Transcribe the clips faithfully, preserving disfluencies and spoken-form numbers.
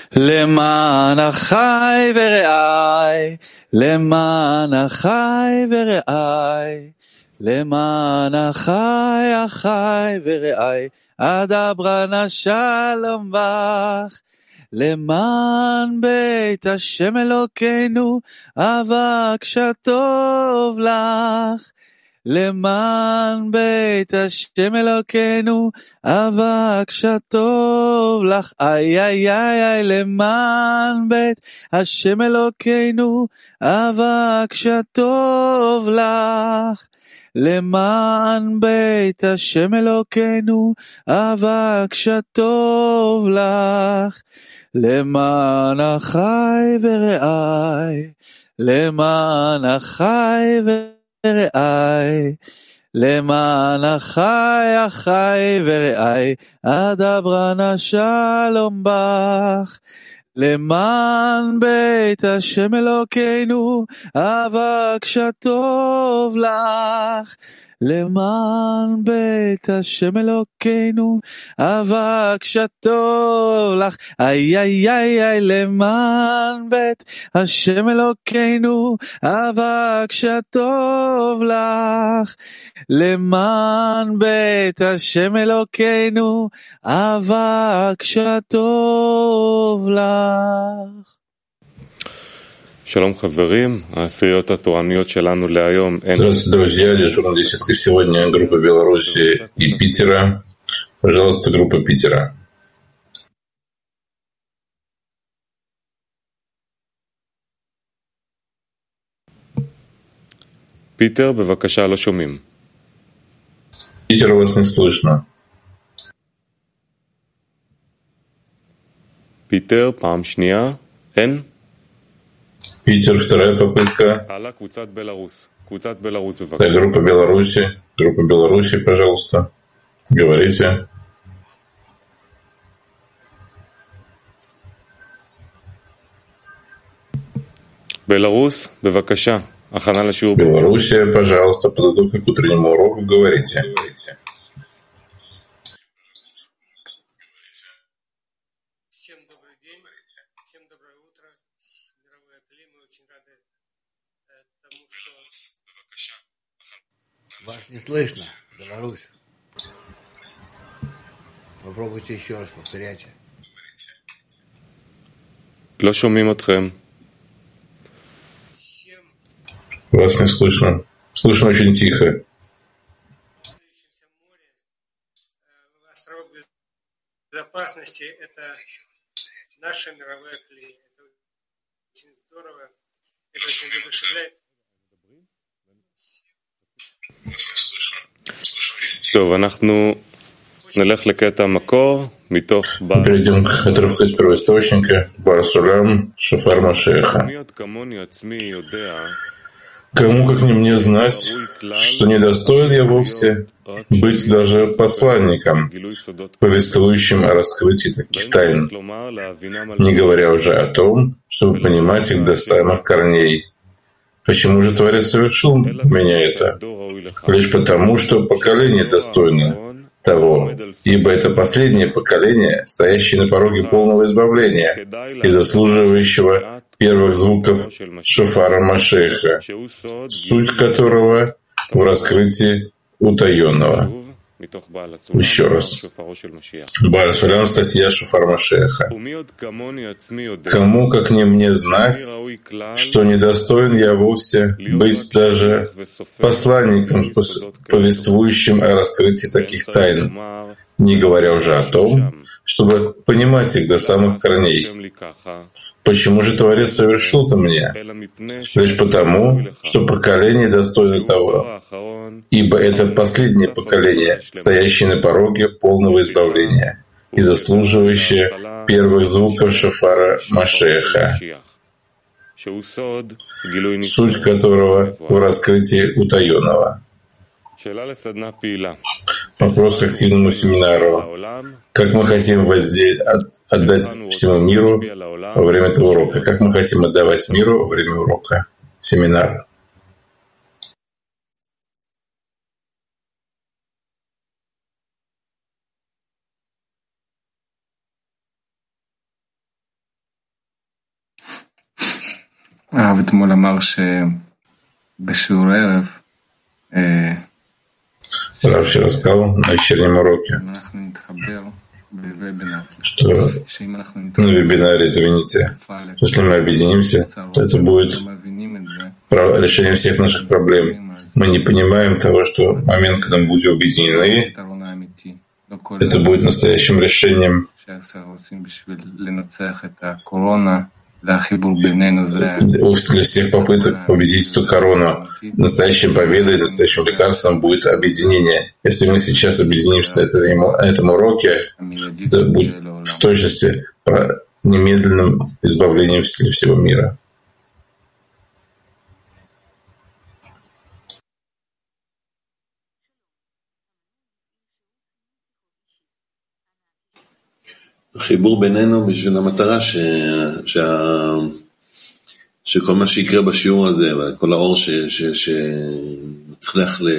למען אחי ורעי, למען אחי ורעי, למען אחי אחי ורעי, אדברה נא שלום בך. למען בית השם אלוקינו, אבק שטוב לך. למען בית השם אלוקינו, אבק שטוב לך. איי איי איי איי, למען בית השם אלוקינו, אבק שטוב לך. למען בית השם אלוקינו, אבק שטוב לך. למען אחי ורעי, למען אחי ורעי, למען אחי אחי ורעי, אדברה נא שלום בך. למען בית השם אלוקינו, אבק שטוב לך. למען בית השם אלוקינו, אבק שטוב לך. איי איי איי איי, למען בית השם אלוקינו, אבק שטוב לך. למען בית השם אלוקינו, אבק שטוב לך. שלום חברים, העשיריות התורניות שלנו להיום. Здравствуйте, друзья. Дежурная десятка сегодня группа Беларуси и Питера. Пожалуйста, группа Питера. Питер, בבקשה, לא שומעים. Питер, вас не слышно. פיטר, פעם שנייה, אין? Питер, вторая попытка. עלה קבוצת בלרוס, קבוצת בלרוס Да, בבקשה. группа Беларуси. Группа Беларуси, пожалуйста. Говорите. בלרוס, бывакаша, הכנה לשיעור. Белоруссия, пожалуйста, подготовка к утреннему уроку. Говорите. Всем добрый день, всем доброе утро. Мировое климат, очень рады э, тому, что... Вас не слышно, Беларусь. Попробуйте еще раз, повторяйте. לא שומעים אתכם. Всем Вас не слышно. Слышно очень тихо. находящимся в море, э, островок безопасности, это наша мировая климат. Это очень здорово, это очень воодушевляет. טוב, אנחנו נלך לקטע המקור מתוך בעל. Перейдем к отрывку из первоисточника. Бар Сулам, Шофар Машеха. מי עוד כמוני עצמי יודע Кому, как не мне, знать, что недостоин я вовсе быть даже посланником, повествующим о раскрытии таких тайн, не говоря уже о том, чтобы понимать их до самых корней. Почему же Творец совершил меня это? Лишь потому, что поколение достойно того, ибо это последнее поколение, стоящее на пороге полного избавления и заслуживающего первых звуков шофара Машеха, суть которого в раскрытии утаенного. Еще раз. Бааль Сулам, статья Шофар Машеха. Кому, как не мне, знать, что недостоин я вовсе быть даже посланником, повествующим о раскрытии таких тайн, не говоря уже о том, чтобы понимать их до самых корней. Почему же Творец совершил-то мне? Лишь потому, что поколение достойно того, ибо это последнее поколение, стоящее на пороге полного избавления и заслуживающее первых звуков шофара Машеха, суть которого в раскрытии утаенного. Вопрос к активному семинару. Как мы хотим возде... отдать всему миру во время этого урока? Как мы хотим отдавать миру во время урока? Семинар. הרב אתמול אמר שבשיעור הערב Рав вчера сказал на вечернем уроке, что на вебинаре, извините, если мы объединимся, то это будет решение всех наших проблем. Мы не понимаем того, что в момент, когда мы будем объединены, это будет настоящим решением для всех попыток победить эту корону. Настоящей победой, настоящим лекарством будет объединение. Если мы сейчас объединимся на этом, на этом уроке, это будет в точности немедленным избавлением для всего мира. החיבור בינינו בשביל המטרה ש... שה... שכל מה שיקרה בשיעור הזה, וכל האור ש... ש... שנצליח ל...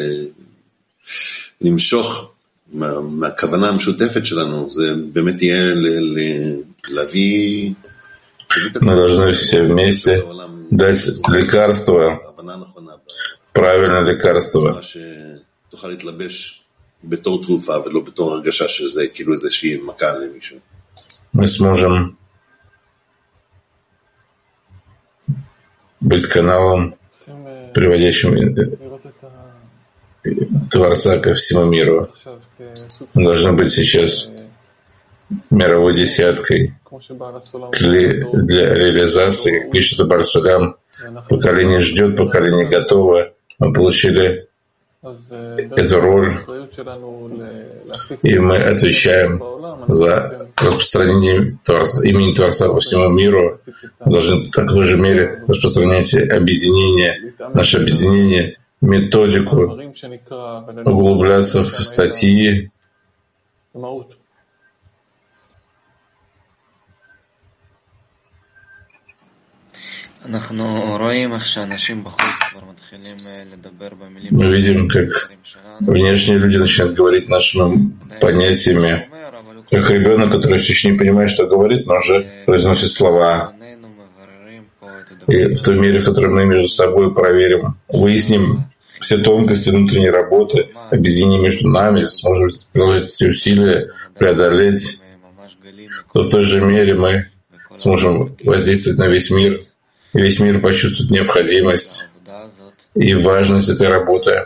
למשוך מה... מהכוונה המשותפת שלנו, זה באמת יהיה ל... ל... להביא... Мы должны все вместе дать лекарство, правильное лекарство. תוכל להתלבש בתור תרופה ולא בתור הרגשה שזה כאילו איזושהי מכה למישהו. Мы сможем быть каналом, приводящим Творца ко всему миру. Мы должны быть сейчас мировой десяткой для реализации, как пишет Бар Сулам. Поколение ждет, поколение готово. Мы получили эту роль, и мы отвечаем за распространение Творца, имени Творца по всему миру. Мы должны в такой же мере распространять объединение, наше объединение, методику, углубляться в статьи. Мы видим, как внешние люди начинают говорить нашими понятиями, как ребенок, который все еще не понимает, что говорит, но уже произносит слова. И в той мере, в которой мы между собой проверим, выясним все тонкости внутренней работы, объединение между нами, сможем приложить эти усилия, преодолеть, то в той же мере мы сможем воздействовать на весь мир, и весь мир почувствует необходимость и важность этой работы.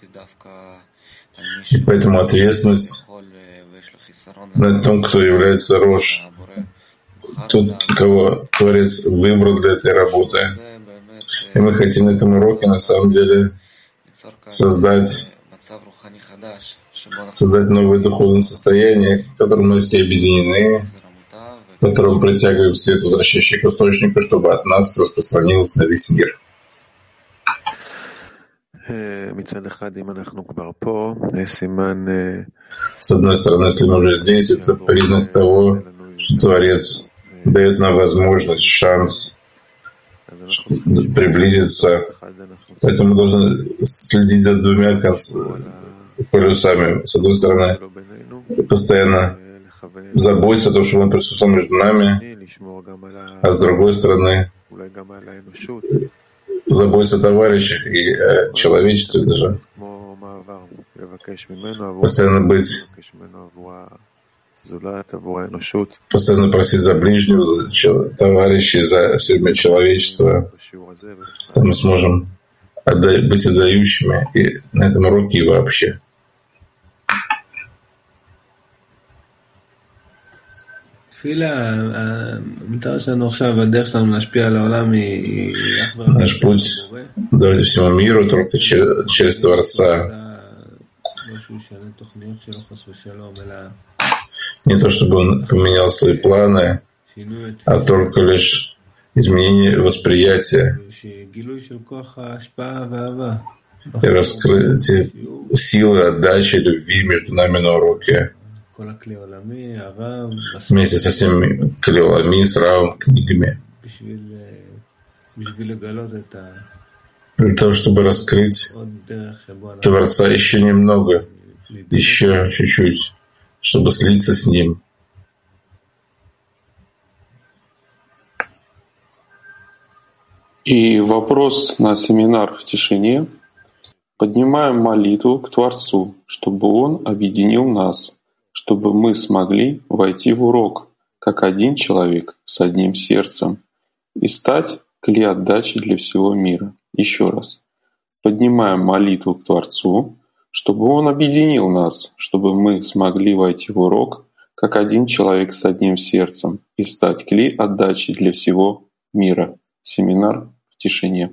И поэтому ответственность на том, кто является Рош, тот, кого Творец выбрал для этой работы. И мы хотим на этом уроке на самом деле создать, создать новое духовное состояние, в котором мы все объединены, в котором притягиваем свет, возвращающий к источнику, чтобы от нас распространилось на весь мир. С одной стороны, если мы уже здесь, это признак того, что Творец дает нам возможность, шанс приблизиться. Поэтому мы должны следить за двумя полюсами. С одной стороны, постоянно заботиться о том, чтобы он присутствовал между нами, а с другой стороны, заботиться о товарищах и о человечестве даже. Постоянно быть, постоянно просить за ближнего, за товарищей, за все человечество. Тогда мы сможем отда- быть отдающими и на этом уроке и вообще. Наш путь дает всему миру только через, через Творца. Не то, чтобы он поменял свои планы, а только лишь изменение восприятия и раскрытие силы, отдачи, любви между нами на уроке. Вместе со всеми клеолами, с равом, книгами. Для того, чтобы раскрыть Творца еще немного, еще чуть-чуть, чтобы слиться с Ним. И вопрос на семинар в тишине. Поднимаем молитву к Творцу, чтобы Он объединил нас, чтобы мы смогли войти в урок, как один человек с одним сердцем, и стать кли отдачи для всего мира. Еще раз. Поднимаем молитву к Творцу, чтобы Он объединил нас, чтобы мы смогли войти в урок, как один человек с одним сердцем, и стать кли отдачи для всего мира. Семинар в тишине.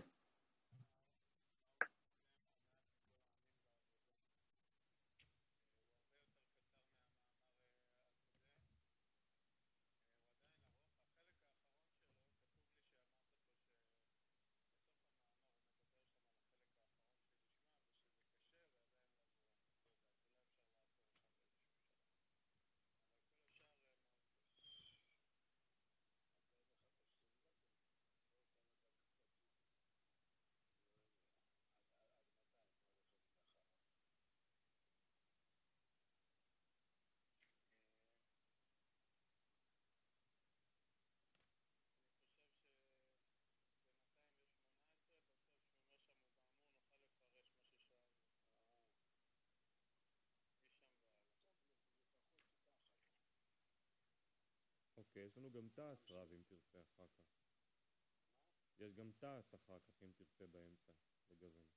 אוקיי, יש לנו גם תעש רב אם תרצה אחר כך. יש גם תעש אחר כך אם תרצה באמצע, לגוון.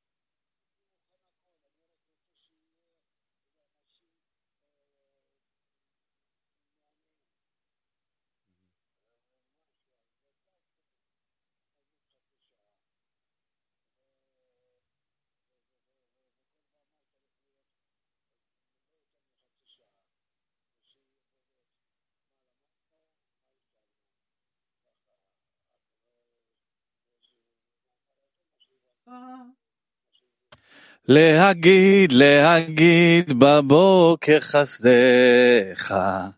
להגיד, להגיד בבוקר חסדך,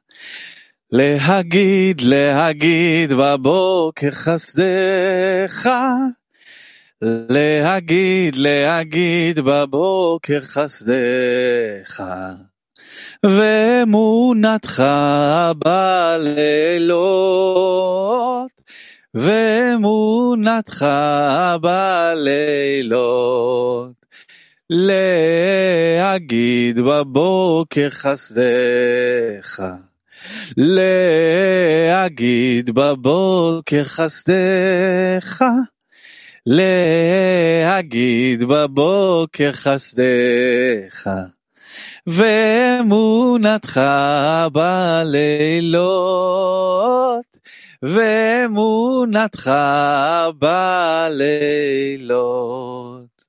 להגיד, להגיד בבוקר חסדך, להגיד, להגיד בבוקר חסדך, ואמונתך בלילות, ואמונתך בלילות, להגיד בבוקר חסדך, להגיד בבוקר חסדך, להגיד בבוקר חסדך, ואמונתך בלילות, ואמונתך בלילות.